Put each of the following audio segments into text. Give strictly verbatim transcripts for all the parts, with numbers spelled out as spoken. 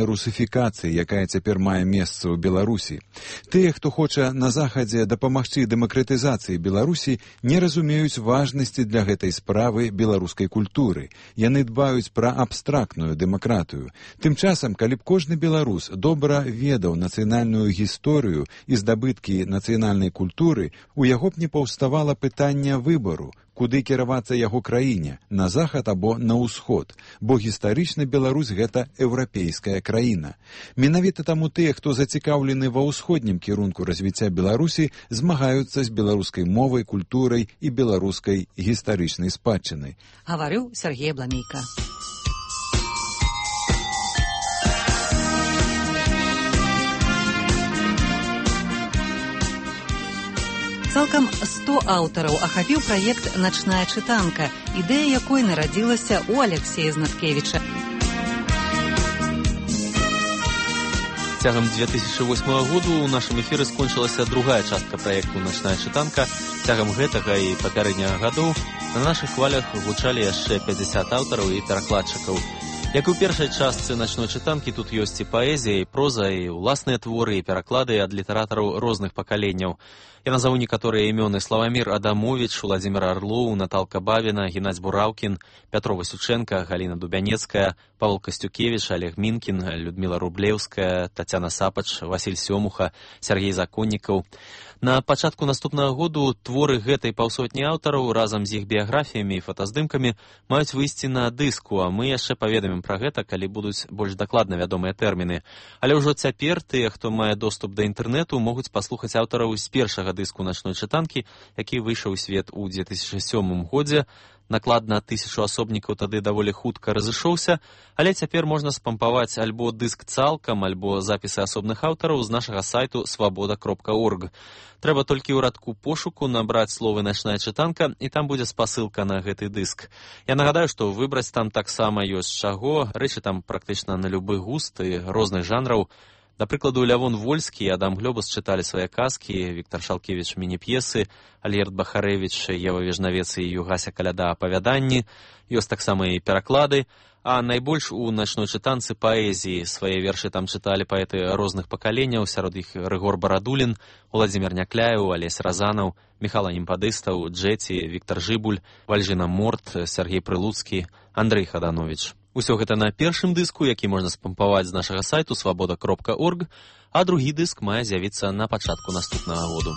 тотальнай русіфікацыі, якая цяпер мае месца ў Беларусі. Тыя, хто хоча на Захадзе дапамагчы дэмакратызацыі Беларусі, не разумеюць важнасці для гэтай справы беларускай культуры. Яны дбаюць пра абстрактную дэмакратыю. Тым часам, калі б кожны беларус добра ведаў нацыянальную гісторыю і здабыткі нацыянальнай культуры, у яго б не паўставала пытання выбару, куды кіравацца яго краіне, на захад або на ўсход, бо гістарычна Беларусь гэта еўрапейская краіна. Менавіта таму тыя, хто зацікаўлены ва ўсходнім кірунку развіцця Беларусі, змагаюцца з беларускай мовай, культурай і беларускай гістарычнай спадчынай. Гаварыў Сергей Бламейка. Цалкам сто аўтараў ахапіў праект «Начная чытанка», ідэя якой нарадзілася ў Алексея Знаткевіча. Цягам две тысячы восьмага году ў нашым эфіры скончылася другая частка праекту «Начная чытанка». Цягам гэтага і папярэдняга гадоў на нашых хвалях гучалі яшчэ пяцьдзясят аўтараў і перакладчыкаў. Як і ў першай частцы «Начной чытанкі», тут ёсць і паэзія, і проза, і ўласныя творы, і пераклады ад літаратараў розных пакаленняў. Я назову некаторыя імёны: Славамір Адамович, Владзімир Арлоў, Наталка Бавіна, Геннадзь Бураўкін, Пятро Васюченка, Галіна Дубянецкая, Павел Костюкевич, Олег Мінкін, Людмила Рублеўская, Тацяна Сапач, Васіль Сёмуха, Сергей Законнікаў. На пачатку наступнага году творы гэтай паўсотні аўтараў разам з іх біяграфіямі і фотаздымкамі маюць выйсці на дыску, а мы яшчэ паведамім пра гэта, калі будуць больш дакладна вядомыя тэрміны. Але ўжо цяпер тыя, хто мае доступ да інтэрнэту, могуць паслухаць аўтараў з першага дыску «Начной чытанкі», які выйшаў у свет у две тысячы сёмым годзе. Наклад на тысячу асобнікаў тады даволі хутка разышоўся, але цяпер можна спампаваць альбо дыск цалкам, альбо запісы асобных аўтараў з нашага сайту свабода кропка орг. Трэба толькі ў радку пошуку набраць словы «Начная чытанка», і там будзе спасылка на гэты дыск. Я нагадаю, што выбраць там таксама ёсць чаго, рэчы там практычна на любы густ і розных жанраў. Да прыкладу, Лявон Вольскі і Адам Глёбас чыталі свае казкі, Віктар Шалкевіч міні-п'есы, Альгерд Бахарэвіч, Ева Вежнавец і Югася Каляда апавяданні, ёсць таксама і пераклады, а найбольш у «Начной чытанцы» паэзіі. Свае вершы там чыталі паэты розных пакаленняў, сярод іх Рыгор Барадулін, Уладзімір Някляеў, Алесь Разанаў, Міхала Німпадыстаў, Джэці, Віктар Жыбуль, Вальжына Морт, Сергей Прылуцкі, Андрэй Хаданович. Усё гэта на першым дыску, які можна спампаваць з нашага сайту свабода кропка орг, а другі дыск мае з'явіцца на пачатку наступнага году.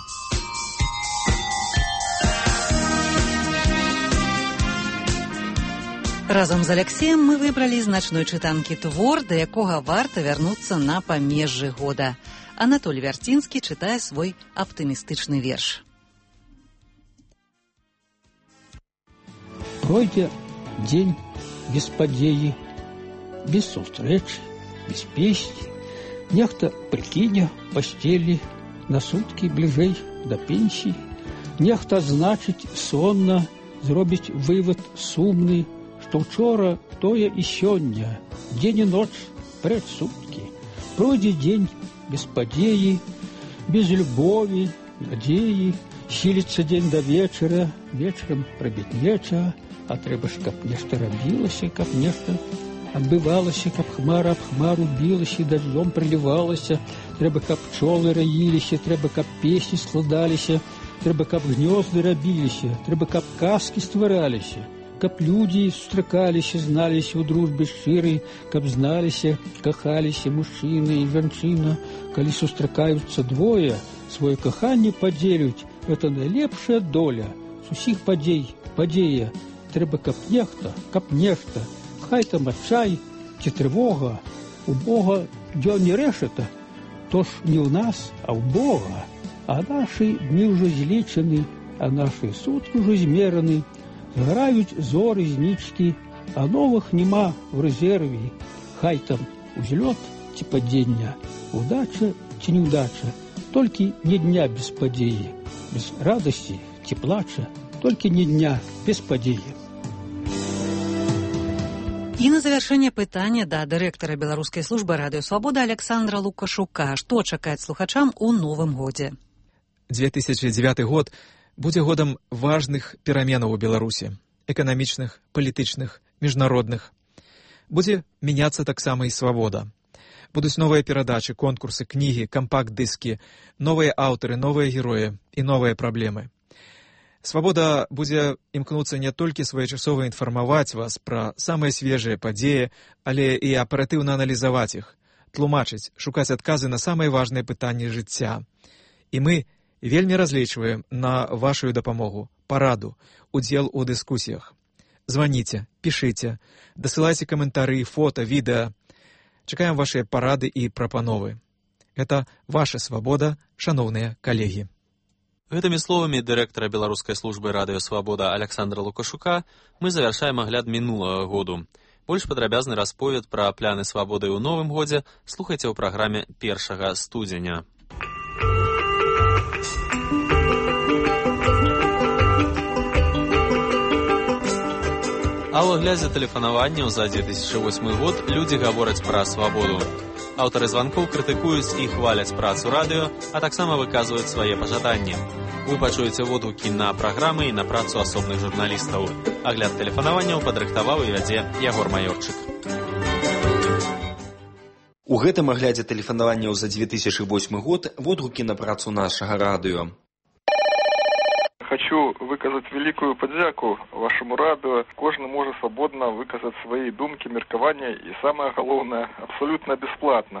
Разам з Алексеем мы выбралі з «Начной чытанкі» твор, да якога варта вярнуцца на памежжы года. Анатоль Вярцінскі чытае свой аптымістычны верш. Пройдзе дзень без падзеі, без сустрэчы, без песні. Нехта прыкіне пасцелі на суткі бліжэй да пенсіі. Нехта, значыць, сонна зробіць вывад сумны, што ўчора тое і сёння, дзень і ноч прэч суткі. Пройдзе дзень без падзеі, без любові, надзеі. Сіліцца дзень да вечара, вечарам прабітнеча, а трэба ж, каб нешта рабілася, каб нешта адбывалася, каб хмара аб хмару білася, дажджом прылівалася. Трэба, каб пчолы раіліся, трэба, каб песні складаліся, трэба, каб гнёзды рабіліся, трэба, каб казкі ствараліся, каб людзі сустракаліся, зналіся ў дружбе шчырай, каб зналіся, кахаліся мужчына і жанчына. Калі сустракаюцца двое, сваё каханне падзелюць, гэта найлепшая доля з усіх падзей, падзея. Трэба, каб нехта, каб нешта, хай там адчай ці трывога, у Бога дзён не рэшата, то ж не ў нас, а ў Бога. А нашы дні ўжо злічаны, а нашы суткі ўжо змераны. Згараюць зоры знічкі, а новых няма ў рэзерве. Хай там узлёт ці падзення, удача ці неудача, толькі не дня без падзеі, без радасці ці плача, толькі не дня без падзеі. І на завяршэнне пытання да дырэктара беларускай службы радыё «Свабода» Александра Лукашука. Што чакаць слухачам у новым годзе? две тысячи девятый год будзе годам важных пераменаў у Беларусі, эканамічных, палітычных, міжнародных. Будзе мяняцца таксама і свабода. Будуць новыя перадачы, конкурсы, кнігі, кампакт-дыскі, новыя аўтары, новыя героі і новыя праблемы. Свабода будзе імкнуцца не толькі своечасова інфармаваць вас пра самыя свежыя падзеі, але і аператыўна аналізаваць іх, тлумачыць, шукаць адказы на самыя важныя пытанні жыцця. І мы вельмі разлічваем на вашу дапамогу, параду, удзел у дыскусіях. Званіце, пішыце, дасылайце каментары, фота, відэа. Чакаем вашыя парады і прапановы. Гэта ваша свабода, шаноўныя калегі. Гэтымі словамі дырэктара беларускай службы радыё «Свабода» Александра Лукашука мы завяршаем агляд мінулага году. Больш падрабязны расповед пра пляны свабоды ў новым годзе слухайце ў праграме першага студзеня. А ў аглядзе тэлефанаванняў за две тысячы восьмы год людзі гавораць пра свабоду. Аўтары званкоў крытыкуюць і хваляць працу радыё, а таксама выказваюць свае пажаданні. Вы пачуеце водгукі на праграмы і на працу асобных журналістаў. Агляд тэлефанаванняў падрыхтаваў і вядзе Ягор Маёрчык. У гэтым аглядзе тэлефанаванняў за две тысячи восьмы год водгукі на працу нашага радыё. Хочу выказаць великую падзяку вашему радыё. Кожны можа свабодна выказаць свои думкі, меркавання и, самое главное, абсолютно бесплатно.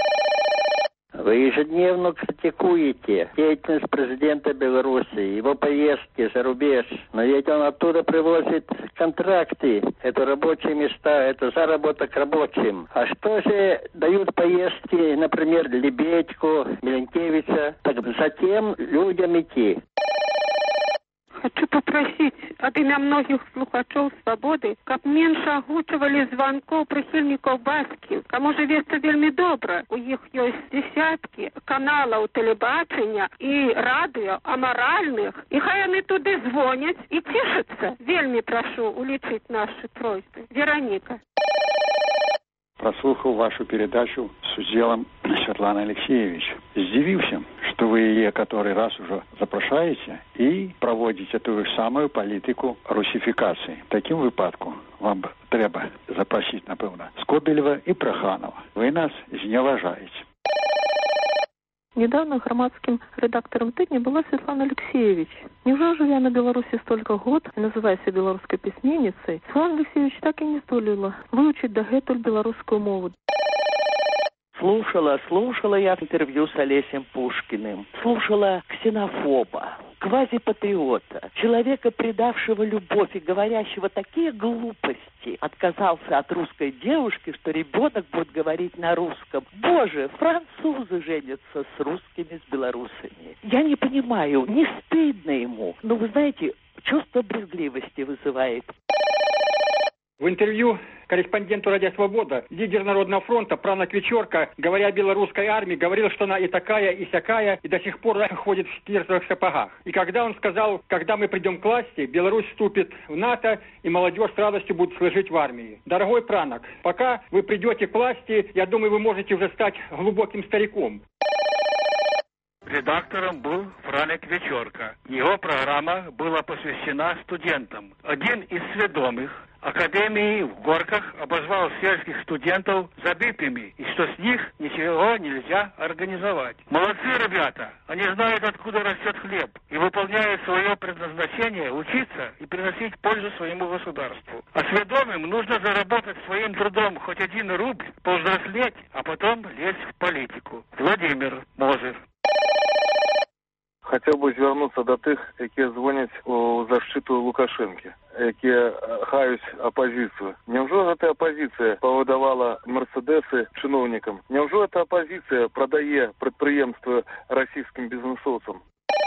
Вы ежедневно критикуете деятельность президента Беларуси, его поездки за рубеж. Но ведь он оттуда привозит контракты, это рабочие места, это заработок рабочим. А что же дают поездки, например, Лебедьку, Миленкевича? Так затем людям идти. Хочу попросить от імя многих слухачоў «Свабоды», каб менш агучвалі званкоў прыхільнікаў бацьків. Каму жывецца вельмі добра. У іх ёсць десяткі каналаў тэлебачання і радыё амаральных. І хай яны туды звоняць і цішацца. Вельмі прашу улічыць нашы просьбы. Вероніка. Прослухал вашу передачу с уделом Светланы Алексеевич. Здивился, что вы ее который раз уже запрошаете и проводите ту же самую политику русификации. В таким выпадку вам треба запросить, напевно, Скобелева и Проханова. Вы нас зневажаете. Недавно громадским редактором «Тыдня» была Светлана Алексеевич. Неужели, живя на Беларуси столько год и называя себя белорусской письменницей, Светлана Алексеевич так и не здолела выучить дагэтуль белорусскую мову? Слушала, слушала я интервью с Олесем Пушкиным. Слушала ксенофоба, квазипатриота, человека, предавшего любовь и говорящего такие глупости. Отказался от русской девушки, что ребенок будет говорить на русском. Боже, французы женятся с русскими, с белорусами. Я не понимаю, не стыдно ему. Но вы знаете, чувство брезгливости вызывает. В интервью корреспонденту «Радио Свобода» лидер Народного фронта Пранок Вечерка, говоря о белорусской армии, говорил, что она и такая, и сякая, и до сих пор ходит в кирзовых сапогах. И когда он сказал, когда мы придем к власти, Беларусь вступит в НАТО, и молодежь с радостью будет служить в армии. Дорогой Пранок, пока вы придете к власти, я думаю, вы можете уже стать глубоким стариком. Редактором был Франик Вечерка. Его программа была посвящена студентам. Один из сведомых Академии в Горках обозвал сельских студентов забитыми, и что с них ничего нельзя организовать. Молодцы ребята, они знают, откуда растет хлеб, и выполняют свое предназначение учиться и приносить пользу своему государству. А сведомым нужно заработать своим трудом хоть один рубль, повзрослеть, а потом лезть в политику. Владимир Мозыр. Хотел бы звернуться до тых, якія звоняць у защиту Лукашэнкі, якія хаюць апозіцыю. Няўжо гэтая апозіцыя павыдавала мерседесы чыноўнікам? Няўжо эта апозіцыя прадае прадпрыемствы расійскім бізнесоўцам?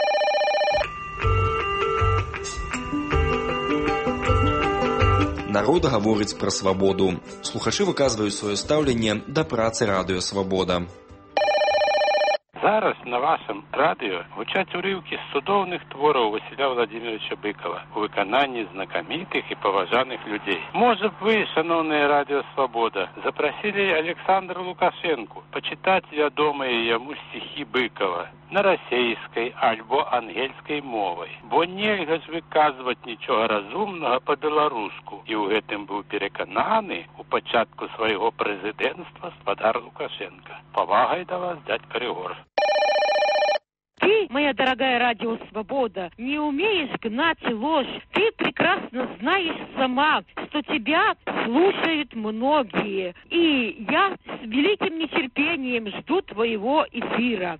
Народ гаворыць пра свабоду. Слухачы выказваюць сваё стаўленне да працы радыё «Свабода». Зараз на вашем радио гучаць урывки з цудоўных твораў Василя Владимировича Быкова у выкананні знакамітых і паважаных людей. Может б вы, шановная радио «Свобода», запросили Александра Лукашенко почитать вядомые яму стихи Быкова на расейской альбо ангельской мовой, бо нельга ж выказваць нічога разумнага по-беларуску, і ў гэтым быў перакананы у пачатку свайго прэзідэнцтва спадар Лукашенко. Павагай да вас, дядька Рыгор. Ты, моя дорогая радио «Свобода», не умеешь гнать ложь. Ты прекрасно знаешь сама, что тебя слушают многие. И я с великим нетерпением жду твоего эфира.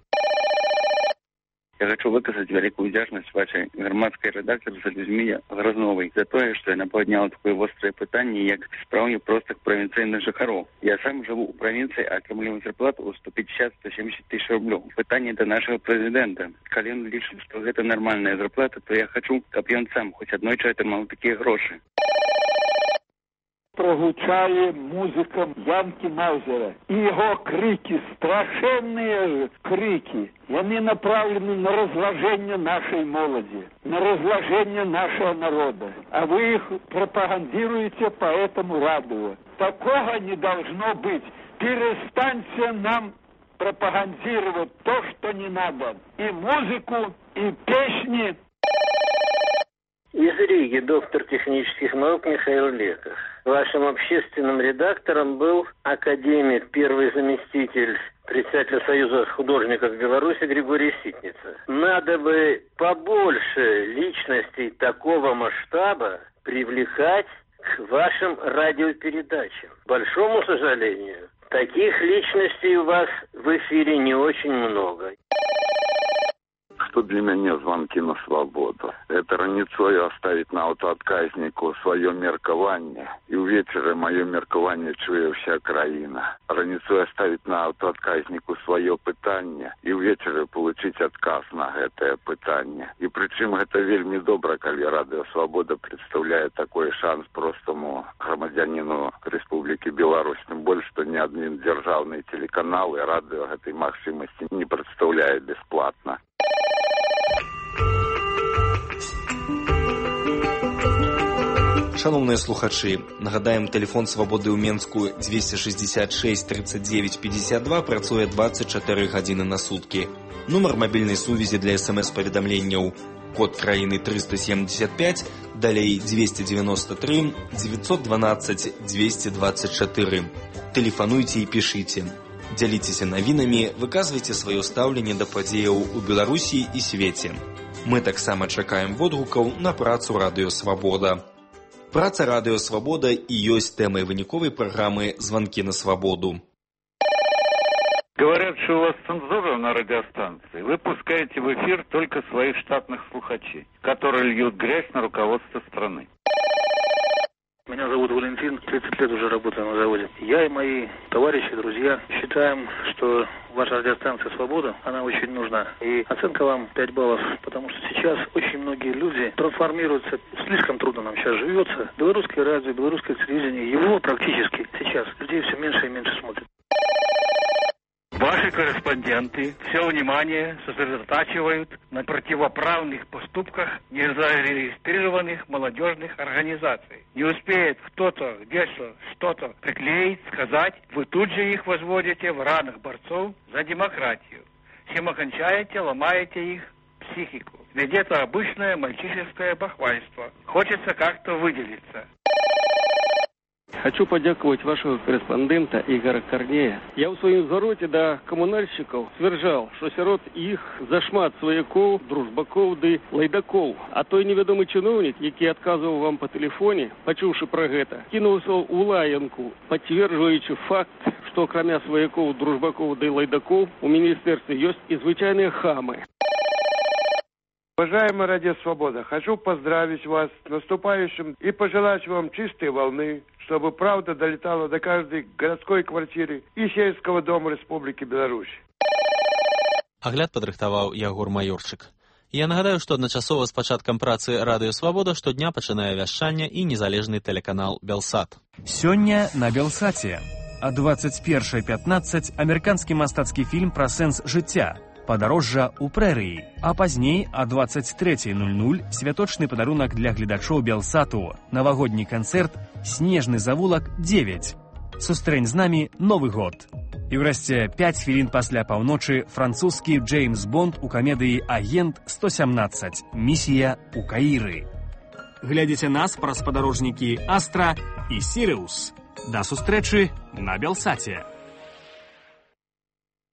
Я хочу выказать великую вдячность вашей громадской редактору Людмиле Грозновой за то, что она подняла такое острое питание, как справді простых провинційних жихаров. Я сам живу у провинции, а отримую зарплату у сто пятьдесят - сто семьдесят тысяч рублей. Питание до нашего президента. Коли он лічит, что это нормальная зарплата, то я хочу, чтобы он сам хоть одной чай отримал такие гроши. Прогучає музика Янки Маузера. І його крики, страшенні крики, вони направлені на розложення нашої молоді, на розложення нашого народу. А ви їх пропагандируєте по этому радио. Такого не должно быть. Перестаньте нам пропагандировать то, что не надо. И музыку, и песни. Из Риги доктор технических наук Михаил Леков. Вашим общественным редактором был академик, первый заместитель председателя Союза художников Беларуси Григорий Ситница. Надо бы побольше личностей такого масштаба привлекать к вашим радиопередачам. К большому сожалению, таких личностей у вас в эфире не очень много. Что для меня звонки на свободу? Это раніцою оставить на автоотказнику свое меркование. И увечері мое меркование чує вся країна. Раніцою оставить на автоотказнику свое питання. И увечері получить отказ на это питання. И причем это вельми добро, коли Радио Свобода представляет такой шанс простому громадянину Республики Беларусь. Тем более, что ни один державный телеканал и радио этой максимости не представляет бесплатно. Шановныя слухачы, нагадаем, тэлефон свабоды ў Менску двести шестьдесят шесть тридцать девять пятьдесят два працуе двадцать четыре гадзіны на суткі. Нумар мабільнай сувязі для смс-паведамленняў код краіны триста семьдесят пять, далей двести девяносто три девятьсот двенадцать двести двадцать четыре. Тэлефануйце і пішыце. Дзяліцеся навінамі, выказвайце сваё стаўленне да падзеяў у Беларусі і свеце. Мы таксама чакаем водгукаў на працу Радыё Свабода. Праца Радыё Свабода і ёсць тэмай выніковай праграмы «Звонки на свободу». Говорят, что у вас цензура на радиостанции. Вы пускаете в эфир только своих штатных слухачей, которые льют грязь на руководство страны. Меня зовут Валентин, тридцать лет уже работаю на заводе. Я и мои товарищи, друзья считаем, что ваша радиостанция «Свобода», она очень нужна. И оценка вам пять баллов, потому что сейчас очень многие люди трансформируются. Слишком трудно нам сейчас живется. Белорусское радио, белорусское телевидение, его практически сейчас людей все меньше и меньше смотрят. Ваши корреспонденты все внимание сосредотачивают на противоправных поступках незарегистрированных молодежных организаций. Не успеет кто-то где-то что-то приклеить, сказать, вы тут же их возводите в ранг борцов за демократию. Чем окончаете, ломаете их психику. Ведь это обычное мальчишеское бахвальство. Хочется как-то выделиться. Хочу подякувати вашого кореспондента Ігора Корнея. Я у своїм звороті до комунальщиків стверджав, що сирот їх зашмат свояков, дружбаков ды лайдаков. А той невідомий чиновник, який відказував вам по телефоні, почувши про це, кинувся у лаянку, підтверджуючи факт, що окремя свояков, дружбаков ды лайдаков у міністерстві є і звичайні хами. Уважаемая Радио Свобода, хочу поздравить вас с наступающим и пожелать вам чистой волны, чтобы правда долетала до каждой городской квартиры и сельского дома Республики Беларусь. Агляд падрыхтаваў Ягор Маёрчык. Я нагадаю, што адначасова з пачаткам працы Радыё Свабода штодня пачынае вяшчанне і незалежны тэлеканал «Белсат». Сёння на «Белсаце». А двадцать первое пятнадцать амерыканскі мастацкі фільм пра сэнс жыцця. Падарожжа ў прэрыі, а пазней а дваццаць трэцяй нуль нуль святочны падарунак для гледачоў Белсату, навагодні канцэрт «Снежны завулак дзевяць». Сустрэнь з намі Новы год. І ўрэшце пяць хвілін пасля паўночы французскі Джеймс Бонд у камедыі «Агент сто сямнаццаць. Місія ў Каіры». Глядзіце нас праз спадарожнікі «Астра» і «Сіриус». Да сустрэчы на Белсаце.